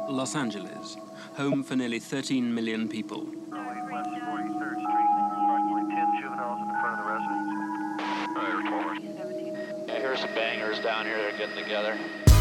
Los Angeles, home for nearly 13 million people. West 43rd Street, approximately 10 juveniles in front of the residence. I hear some bangers down here that are getting together.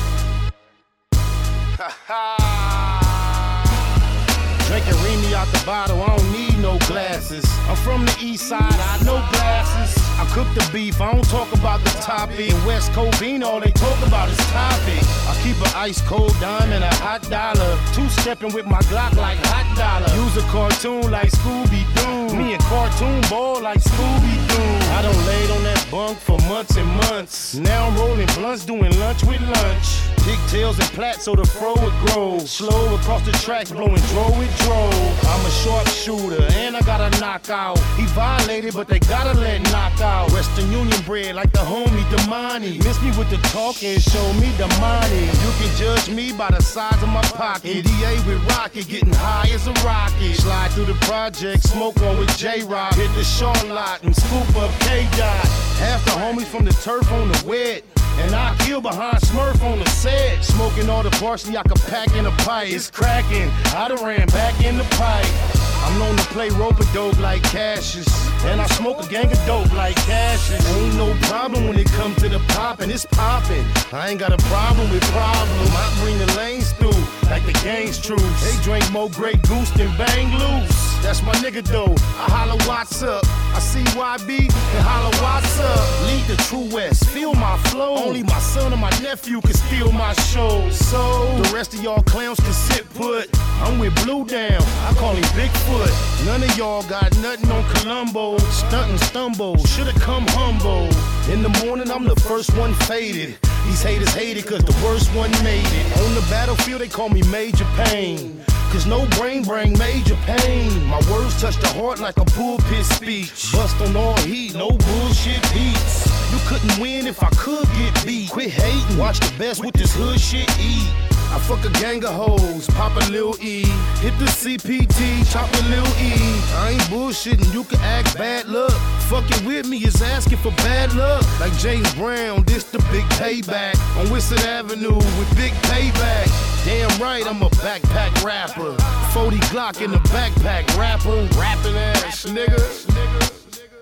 Drinking Remy out the bottle, I don't need no glasses. I'm from the east side, I know glasses. I cook the beef, I don't talk about the topic. In West Covina, all they talk about is topic. I keep an ice cold dime and a hot dollar. Two-stepping with my Glock like hot dollar. Use a cartoon like Scooby-Doo. Me and cartoon ball like Scooby-Doo. I done laid on that bunk for months and months. Now I'm rolling blunts, doing lunch with lunch. Pigtails and plaits so the fro would grow. Slow across the tracks, blowing dro with dro. I'm a sharpshooter and I got a knockout. He violated, but they gotta let knock out. Western Union bread like the homie Damani. Miss me with the talk and show me the money. You can judge me by the size of my pocket. NDA with Rocket, getting high as a rocket. Slide through the project, smoke on with J-Rock. Hit the Charlotte and scoop up K-Dot. Half the homies from the turf on the wet. And I kill behind Smurf on the set. Smoking all the parsley I could pack in a pipe. It's cracking, I done ran back in the pipe. I'm known to play rope-a-dope like Cassius. And I smoke a gang of dope like Cassius. Ain't no problem when it come to the poppin', it's poppin'. I ain't got a problem with problem. I bring the lanes through like the gang's truce. They drink more Grey Goose than Bang Loose. That's my nigga though, I holla what's up. I see YB and holla what's up. Lead the true west, feel my flow. Only my son and my nephew can steal my show. So the rest of y'all clowns can sit put. I'm with Blue Down, I call him Bigfoot. None of y'all got nothing on Columbo. Stunt and stumble, should've come humble. In the morning I'm the first one faded. These haters hate it cause the worst one made it. On the battlefield they call me Major Pain. Cause no brain bring major pain. My words touch the heart like a pulpit speech. Bust on all heat, no bullshit beats. You couldn't win if I could get beat. Quit hating, watch the best with this hood shit eat. I fuck a gang of hoes, pop a Lil E. Hit the CPT, chop a Lil E. I ain't bullshitting, you can act bad luck. Fucking with me is asking for bad luck. Like James Brown, this the big payback. On Whistle Avenue with big payback. Damn right, I'm a backpack rapper. 40 Glock in the backpack rapper. Rapping ass nigga.